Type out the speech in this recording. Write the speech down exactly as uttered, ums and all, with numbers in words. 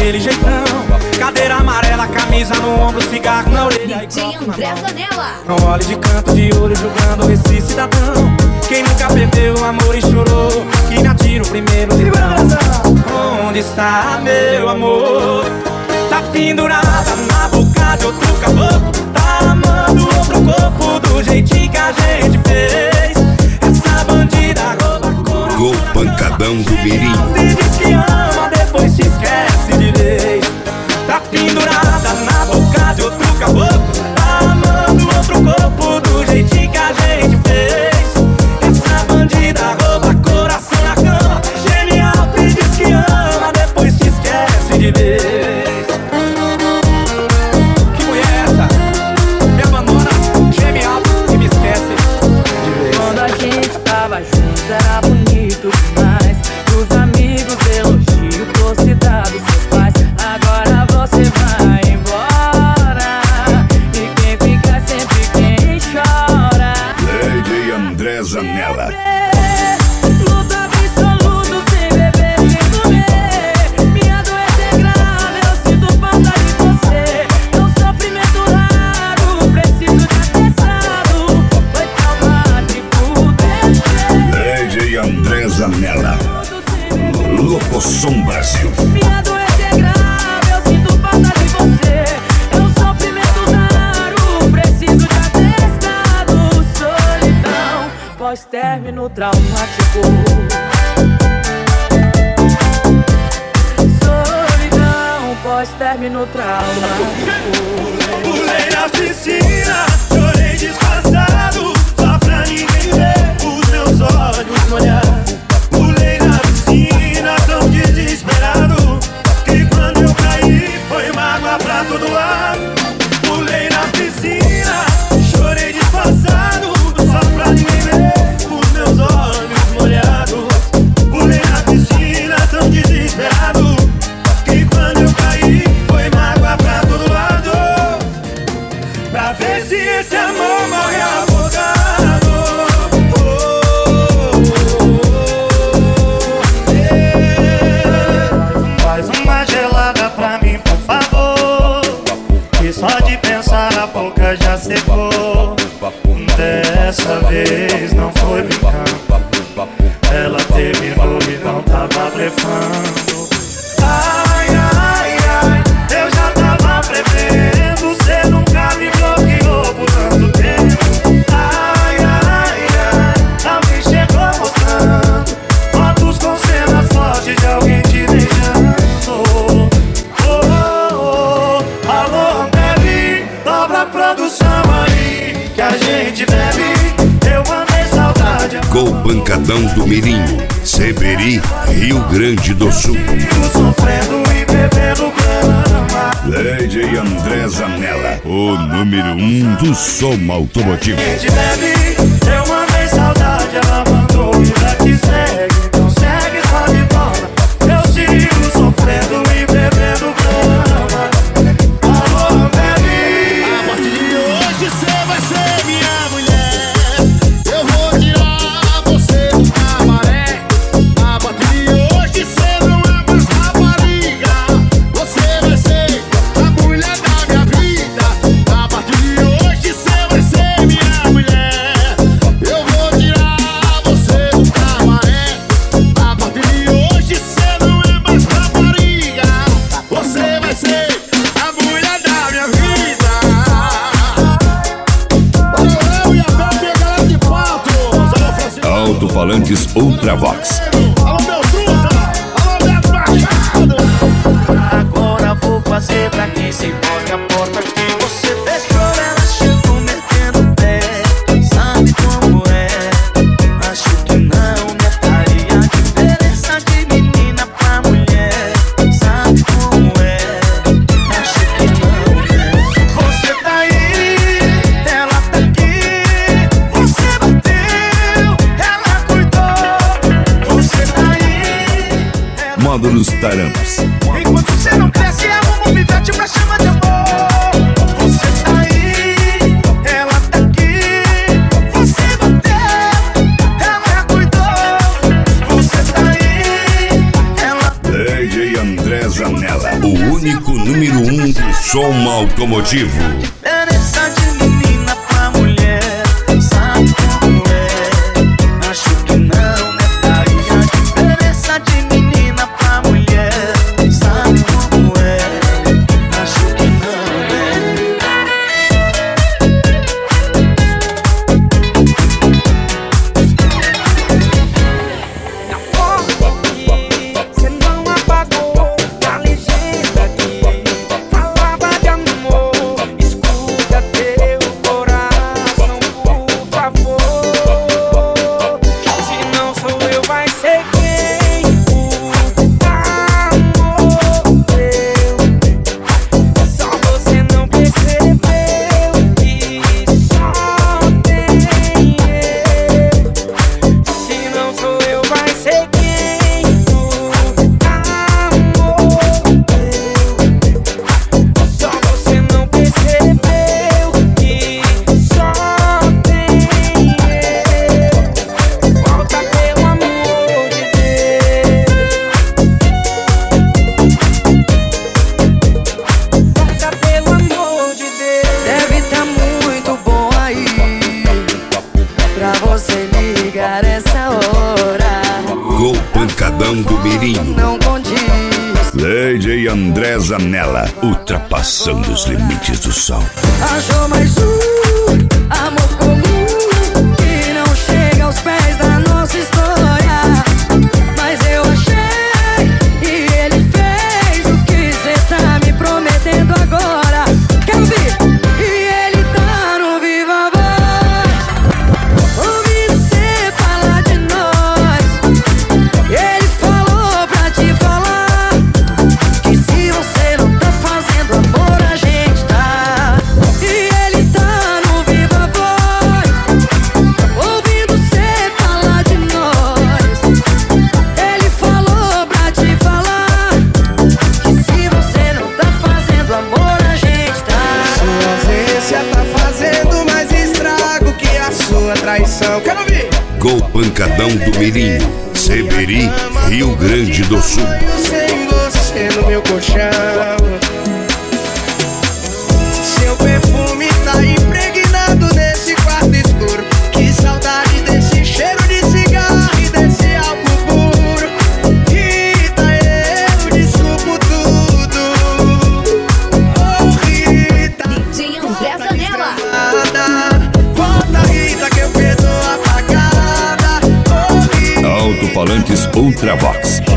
daquele jeitão. Cadeira amarela, camisa no ombro, cigarro na orelha. D J André Zanella. Não olhe de canto de olho julgando esse cidadão. Quem nunca perdeu o amor e chorou, que me atira o primeiro livrão. Onde está meu amor? Tá pendurada na boca de outro caboclo. Tá amando outro corpo do jeitinho que a gente fez. Essa bandida rouba coração. Gol Pancadão do Mirim. Te diz que ama, depois te esquece de vez. Tá pendurada na boca de outro caboclo. Tá amando outro corpo do jeitinho que a gente fez. Essa bandida rouba coração na cama. Genial, te diz que ama, depois te esquece de vez. Que mulher é essa? Me abandona, geme alto e me esquece de vez. Quando a gente tava junto era bonito demais. Os amigos elogiam por cidade dos seus pais. Agora você vai embora e quem fica sempre quem chora. D J André Zanella. Luto absoluto, sem beber, sem comer. Minha doença é grave, eu sinto falta de você. É um sofrimento raro, preciso de atestado. Foi traumático descer. D J André Zanella. Locosom Brasil. Minha doença é grave, eu sinto falta de você. É um sofrimento raro, preciso de atestado. Solidão, pós-término traumático. Solidão, pós-término traumático. Pulei na piscina, chorei disfarçado, só pra ninguém ver os meus olhos molhados. Pulei na piscina tão desesperado, que quando eu caí foi mágoa pra todo lado. Pulei na piscina, chorei disfarçado, só pra ninguém ver os meus olhos molhados. Pulei na piscina tão desesperado, que quando eu caí foi mágoa pra todo lado. Pra ver se esse amor morre afogado. Oh, oh, oh, yeah. Faz uma gelada pra mim, por favor, que só de pensar a boca já secou. Dessa vez não foi brincando, ela terminou e não tava blefando. Ai, ai, ai, eu já tava prevendo, cê nunca me bloqueou por tanto tempo. Ai, ai, ai, alguém chegou mostrando fotos com cenas fortes de alguém te beijando. Oh, oh, oh, alô, bebe, dobra a produção aí, que a gente bebe. Eu mandei saudade. Gol Pancadão do Mirim. Seberi, Rio Grande do Sul. Sofrendo e bebendo grama. D J André Zanella, o número um do som automotivo. A gente bebe, eu mandei saudade, ela mandou vida que segue. Então segue só de bola, eu sigo sofrendo e bebendo grama. Alô, bebe. A partir de hoje cê vai ser minha mulher. Eu vou tirar você do cabaré. A partir de hoje cê não é mais rapariga. Você vai ser a mulher da minha vida. A partir de hoje cê vai ser minha mulher. Eu vou tirar você do cabaré. A partir de hoje cê não é mais rapariga. Você vai ser a mulher da minha vida. Valeu, e agora minha galera de Patos. Alô, Francisco. Alto-falantes Ultravox. Alô, meu truta. Alô, Beto Machado. Agora vou fazer pra quem se importa a porta que você fechou. Ela chegou metendo o pé, sabe como é. Acho que não notaria a diferença de menina pra mulher. Sabe como é, acho que não, né? Você tá aí, ela tá aqui. Você bateu, ela cuidou. Você tá aí, ela... Módulos Taramps. Enquanto você não cresce, arruma um pivete pra chama de amor. Você tá aí, ela tá aqui. Você bateu, ela cuidou. Você tá aí, ela... D J André Zanella, o automotivo. Diferença de menina pra mulher, sabe como é? Acho que não, né, Thaís? A diferença de menina pra mulher, sabe como é? Acho que não, né? Na foto que cê não apagou, a legenda que falava de amor. Escuta teu coração, por favor. Se não sou eu, vai ser quem? O amor teu. Só você não percebeu que só tem eu. Se não sou eu, vai ser quem? O amor teu. Só você não percebeu que só tem eu. Volta pelo amor de Deus. Volta pelo amor de Deus. Deve tá muito bom aí pra você ligar essa hora. Gol Pancadão do Mirim. Não condiz. Lady André Zanella, ultrapassando os limites do som. Achou mais um amor comum que não chega aos pés da nossa história. Mas eu achei e ele fez o que cê tá me prometendo agora. Quero ouvir! E ele tá no Viva Voz, ouvindo cê falar de nós. Ele falou pra te falar que se você não tá fazendo amor, a gente tá. E ele tá no Viva Voz, ouvindo cê falar de nós. Ele falou pra te falar que se você não tá fazendo amor, a gente tá. Sua ausência tá fazendo mais estrago que a sua traição. Quero ouvir! Gol Pancadão do Mirim, Seberi, Rio Grande do Sul. Sem você no meu colchão. Seu perfume tá impregnado nesse quarto escuro. Que saudade desse cheiro de cigarro e desse álcool puro. Rita, eu desculpo tudo. Oh, Rita, D J André Zanella. nada. Volta, Rita, que eu perdoo apagada. Oh, Rita. Alto-falantes Ultravox,